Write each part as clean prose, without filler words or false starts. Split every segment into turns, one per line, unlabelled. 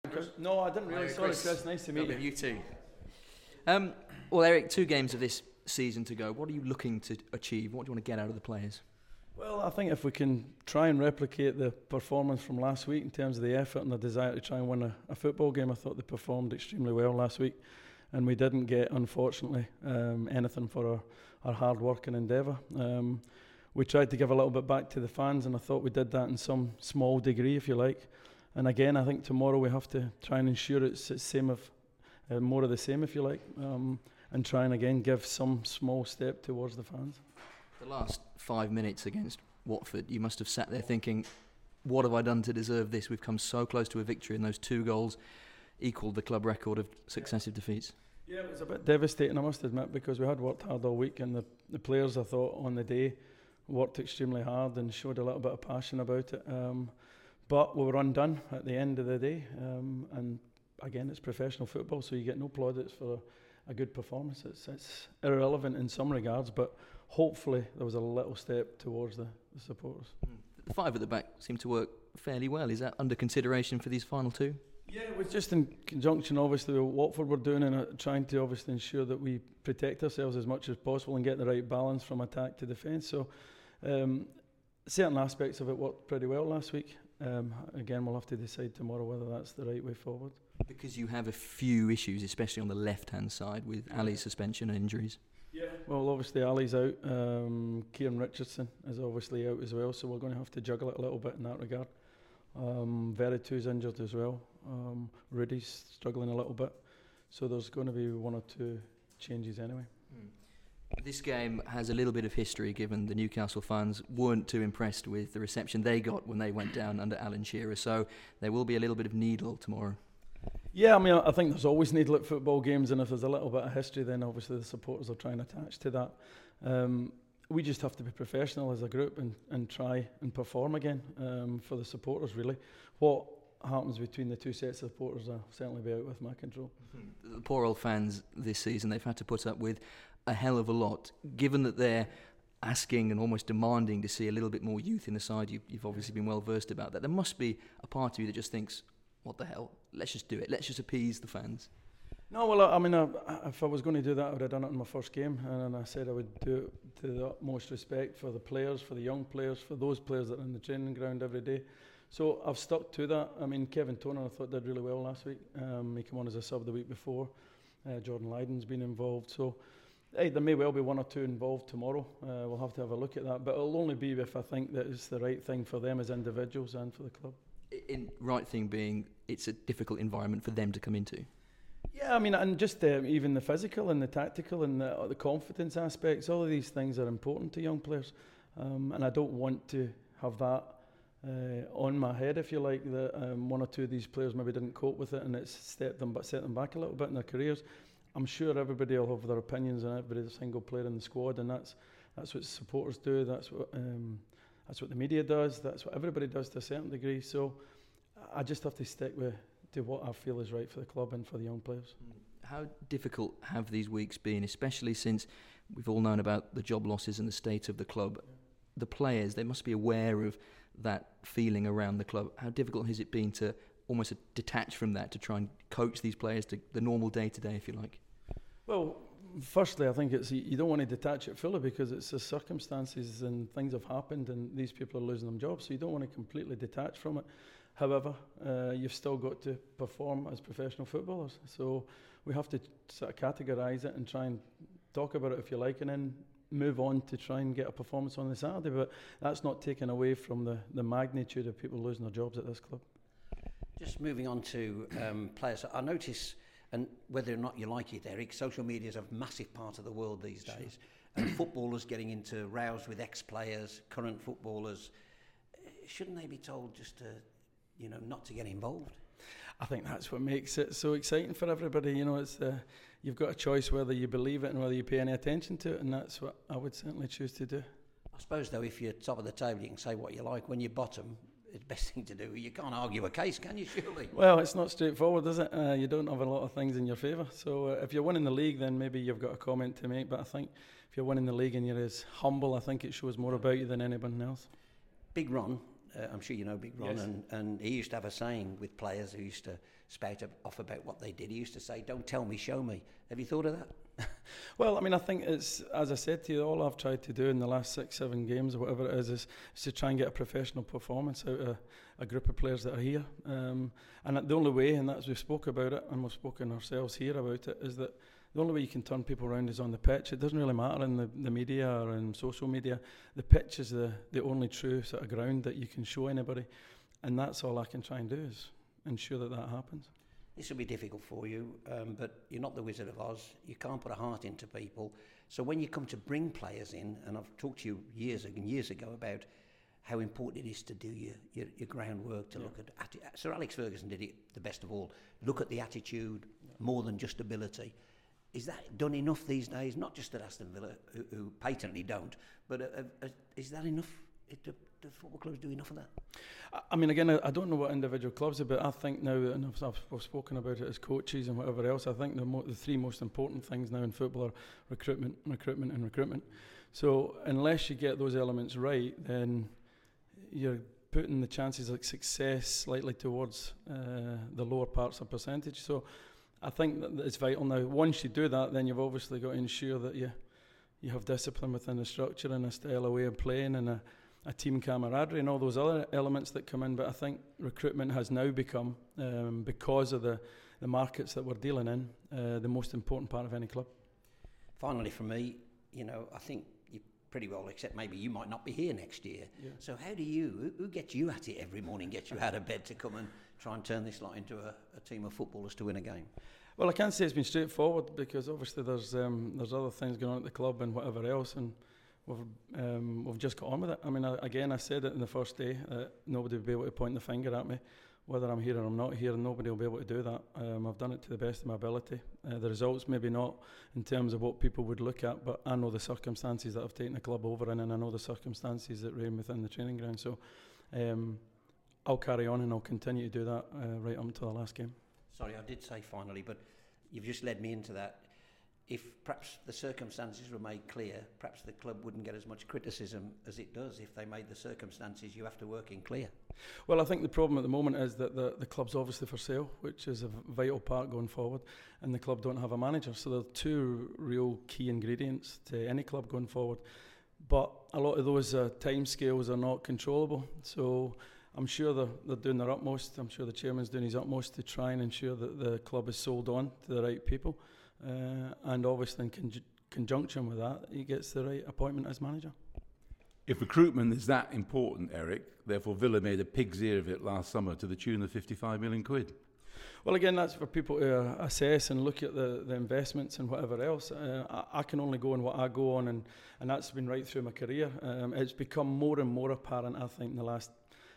No, I didn't really. Sorry, Chris. Nice to meet you.
You too. Well, Eric, 2 games of this season to go. What are you looking to achieve? What do you want to get out of the players?
Well, I think if we can try and replicate the performance from last week in terms of the effort and the desire to try and win a football game, I thought they performed extremely well last week, and we didn't get, unfortunately, anything for our hard work and endeavour. We tried to give a little bit back to the fans, and I thought we did that in some small degree, if you like. And again, I think tomorrow we have to try and ensure it's more of the same, if you like, and try and again give some small step towards the fans.
The last 5 minutes against Watford, you must have sat there thinking, what have I done to deserve this? We've come so close to a victory, and those 2 goals equalled the club record of successive defeats.
Yeah, it was a bit devastating, I must admit, because we had worked hard all week, and the players, I thought, on the day worked extremely hard and showed a little bit of passion about it. But we were undone at the end of the day, and again, it's professional football, so you get no plaudits for a good performance. It's irrelevant in some regards, but hopefully there was a little step towards the supporters.
The 5 at the back seemed to work fairly well. Is that under consideration for these final 2?
Yeah, it was just in conjunction, obviously, with what Watford were doing, and trying to obviously ensure that we protect ourselves as much as possible and get the right balance from attack to defence. So certain aspects of it worked pretty well last week. Again, we'll have to decide tomorrow whether that's the right way forward.
Because you have a few issues, especially on the left-hand side, with Ali's suspension and injuries.
Yeah. Well, obviously Ali's out. Kieran Richardson is obviously out as well, so we're going to have to juggle it a little bit in that regard. Veritu's injured as well. Rudy's struggling a little bit. So there's going to be 1 or 2 changes anyway.
This game has a little bit of history, given the Newcastle fans weren't too impressed with the reception they got when they went down under Alan Shearer. So there will be a little bit of needle tomorrow. Yeah,
I mean, I think there's always needle at football games, and if there's a little bit of history, then obviously the supporters are trying to attach to that. We just have to be professional as a group and try and perform again for the supporters, really. What happens between the 2 sets of supporters will certainly be out with my control.
The poor old fans this season, they've had to put up with a hell of a lot, given that they're asking and almost demanding to see a little bit more youth in the side. You've obviously been well versed about that. There must be a part of you that just thinks, what the hell, let's just do it, let's just appease the fans.
No, well, I mean, if I was going to do that, I would have done it in my first game, and I said I would do it to the utmost respect for the players, for the young players, for those players that are in the training ground every day. So I've stuck to that. I mean, Kevin Toner, I thought, did really well last week. He came on as a sub the week before. Jordan Lydon's been involved. So there may well be 1 or 2 involved tomorrow. We'll have to have a look at that. But it'll only be if I think that it's the right thing for them as individuals and for the club.
Right thing being, it's a difficult environment for them to come into.
Yeah, I mean, and just even the physical and the tactical and the confidence aspects, all of these things are important to young players. And I don't want to have that on my head, if you like, that 1 or 2 of these players maybe didn't cope with it and it's set them back a little bit in their careers. I'm sure everybody will have their opinions on every single player in the squad, and that's what supporters do. That's what the media does. That's what everybody does to a certain degree. So I just have to stick to what I feel is right for the club and for the young players.
How difficult have these weeks been, especially since we've all known about the job losses and the state of the club? The players, they must be aware of that feeling around the club. How difficult has it been to almost detach from that, to try and coach these players to the normal day-to-day, if you like?
Well, firstly, I think you don't want to detach it fully, because it's the circumstances and things have happened and these people are losing their jobs, so you don't want to completely detach from it. However, you've still got to perform as professional footballers, so we have to sort of categorise it and try and talk about it, if you like, and then move on to try and get a performance on the Saturday. But that's not taken away from the magnitude of people losing their jobs at this club.
Just moving on to players, I notice, and whether or not you like it, Eric, social media is a massive part of the world these days. And footballers getting into rows with ex-players, current footballers, shouldn't they be told just to, not to get involved?
I think that's what makes it so exciting for everybody. It's you've got a choice whether you believe it and whether you pay any attention to it, and that's what I would certainly choose to do.
I suppose, though, if you're top of the table, you can say what you like. When you're bottom, it's the best thing to do. You can't argue a case, can you, surely?
Well, it's not straightforward, is it? You don't have a lot of things in your favour. So if you're winning the league, then maybe you've got a comment to make. But I think if you're winning the league and you're as humble, I think it shows more about you than anyone else.
Big Ron I'm sure you know Big Ron,
Yes.
and he used to have a saying with players who used to spout off about what they did. He used to say, "Don't tell me, show me." Have you thought of that?
Well, I mean, I think it's, as I said to you, all I've tried to do in the last 6-7 games or whatever it is to try and get a professional performance out of a group of players that are here. And the only way, and that's, we spoke about it, and we've spoken ourselves here about it, is that the only way you can turn people around is on the pitch. It doesn't really matter in the media or in social media. The pitch is the only true sort of ground that you can show anybody. And that's all I can try and do, is ensure that that happens.
This will be difficult for you, but you're not the Wizard of Oz. You can't put a heart into people. So when you come to bring players in, and I've talked to you years ago about how important it is to do your groundwork, to look at Sir Alex Ferguson did it the best of all. Look at the attitude more than just ability. Is that done enough these days? Not just at Aston Villa, who patently don't, but is that enough? Do football clubs do enough of that?
I mean, again, I don't know what individual clubs are, but I think now, and I've spoken about it as coaches and whatever else, I think the three most important things now in football are recruitment, recruitment and recruitment. So unless you get those elements right, then you're putting the chances of success slightly towards the lower parts of percentage. So I think that it's vital now. Once you do that, then you've obviously got to ensure that you have discipline within the structure and a style, a way of playing, and a team camaraderie and all those other elements that come in. But I think recruitment has now become, because of the markets that we're dealing in, the most important part of any club.
Finally, for me, I think you pretty well accept maybe you might not be here next year. Yeah. So how do who gets you at it every morning, gets you out of bed to come and try and turn this lot into a team of footballers to win a game?
Well, I can't say it's been straightforward, because obviously there's other things going on at the club and whatever else, and we've just got on with it. I mean, I said it in the first day, nobody will be able to point the finger at me, whether I'm here or I'm not here, and nobody will be able to do that. I've done it to the best of my ability. The results maybe not in terms of what people would look at, but I know the circumstances that I've taken the club over in, and I know the circumstances that reign within the training ground. So I'll carry on and I'll continue to do that right up until the last game.
Sorry, I did say finally, but you've just led me into that. If perhaps the circumstances were made clear, perhaps the club wouldn't get as much criticism as it does if they made the circumstances you have to work in clear.
Well, I think the problem at the moment is that the club's obviously for sale, which is a vital part going forward, and the club don't have a manager. So there are two real key ingredients to any club going forward. But a lot of those timescales are not controllable. So I'm sure they're doing their utmost. I'm sure the chairman's doing his utmost to try and ensure that the club is sold on to the right people. And obviously in conjunction with that, he gets the right appointment as manager.
If recruitment is that important, Eric, therefore Villa made a pig's ear of it last summer to the tune of 55 million quid.
Well, again, that's for people to assess and look at the investments and whatever else. I can only go on what I go on, and that's been right through my career. It's become more and more apparent, I think, in the last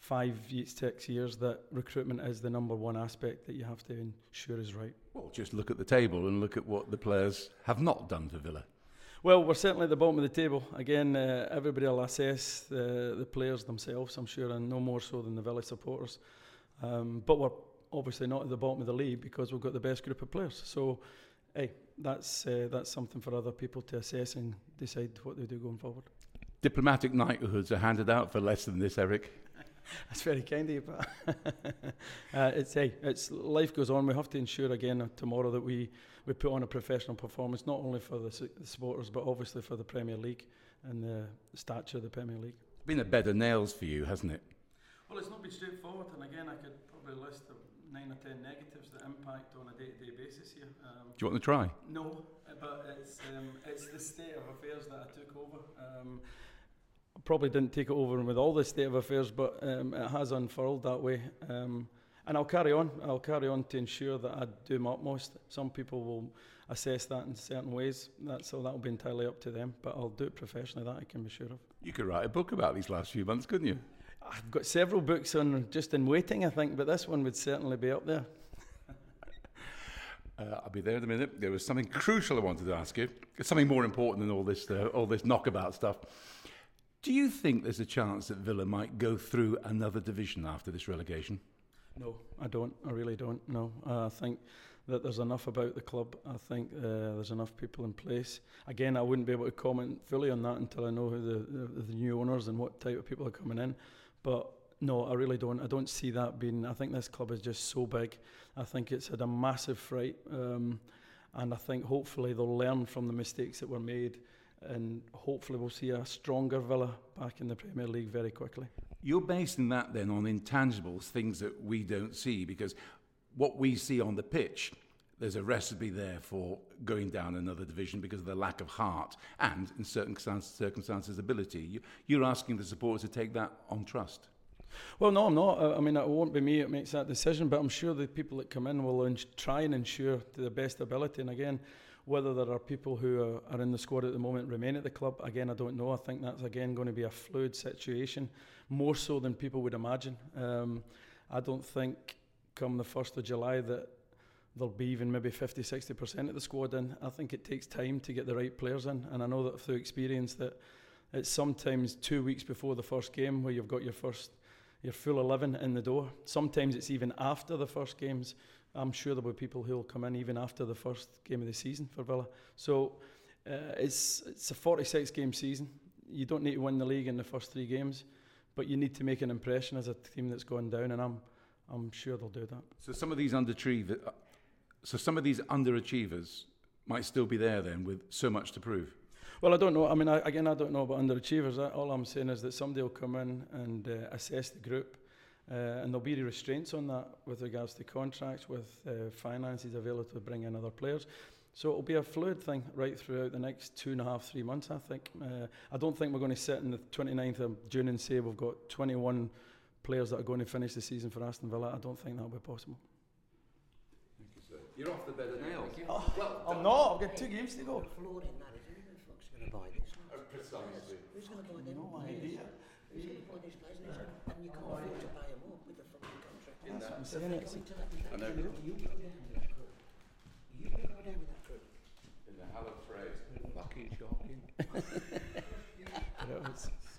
5-6 years that recruitment is the number one aspect that you have to ensure is right.
Well, just look at the table and look at what the players have not done for Villa.
Well, we're certainly at the bottom of the table. Again, everybody will assess the players themselves, I'm sure, and no more so than the Villa supporters. But we're obviously not at the bottom of the league because we've got the best group of players. So, hey, that's something for other people to assess and decide what they do going forward.
Diplomatic knighthoods are handed out for less than this, Eric.
That's very kind of you, but it's life goes on. We have to ensure again tomorrow that we put on a professional performance, not only for the supporters, but obviously for the Premier League and the stature of the Premier League.
It's been a bed of nails for you, hasn't it?
Well, it's not been straightforward, and again, I could probably list 9 or 10 negatives that impact on a day-to-day basis here.
Do you want to try?
No, but it's the state of affairs that I took over. I probably didn't take it over with all the state of affairs, but it has unfurled that way. And I'll carry on. I'll carry on to ensure that I do my utmost. Some people will assess that in certain ways. That'll be entirely up to them. But I'll do it professionally, that I can be sure of.
You could write a book about these last few months, couldn't you?
I've got several books on just in waiting, I think, but this one would certainly be up there.
I'll be there in a minute. There was something crucial I wanted to ask you. It's something more important than all this knockabout stuff. Do you think there's a chance that Villa might go through another division after this relegation?
No, I don't. I really don't. No, I think that there's enough about the club. I think there's enough people in place. Again, I wouldn't be able to comment fully on that until I know who the new owners and what type of people are coming in. But No, I really don't. I don't see that being. I think this club is just so big. I think it's had a massive fright, and I think hopefully they'll learn from the mistakes that were made, and hopefully we'll see a stronger Villa back in the Premier League very quickly.
You're basing that then on intangibles, things that we don't see, because what we see on the pitch, there's a recipe there for going down another division because of the lack of heart and, in certain circumstances, ability. You're asking the supporters to take that on trust.
Well, no, I'm not. I mean, it won't be me that makes that decision, but I'm sure the people that come in will try and ensure to the best ability. And again, whether there are people who are in the squad at the moment remain at the club, again, I don't know. I think that's, again, going to be a fluid situation, more so than people would imagine. I don't think come the 1st of July that there'll be even maybe 50-60% of the squad in. I think it takes time to get the right players in, and I know that through experience that it's sometimes 2 weeks before the first game where you've got your full 11 in the door. Sometimes it's even after the first games. I'm sure there will be people who will come in even after the first game of the season for Villa. So it's a 46-game season. You don't need to win the league in the first 3 games, but you need to make an impression as a team that's gone down, and I'm sure they'll do that.
So some of these underachievers might still be there then with so much to prove.
Well, I don't know. I mean, I don't know about underachievers. All I'm saying is that somebody will come in and assess the group, and there'll be restraints on that with regards to contracts, with finances available to bring in other players. So it'll be a fluid thing right throughout the next 2.5-3 months, I think. I don't think we're going to sit on the 29th of June and say we've got 21 players that are going to finish the season for Aston Villa. I don't think that'll be possible.
Thank you, sir. You're off the bed of nails.
Oh, well, I'm not. I've got 2 games to go.
Flawed in that, isn't it? Who the fuck's going to buy this?
Precisely.
Who's going to buy them?
No idea.
Who's going to buy these players? And you can't afford to pay them up with the fucking contract.
That's what I'm saying.
I know.
You go down with that crew. You go down with that crew.
In the hallowed phrase, fucking shocking.
Yeah,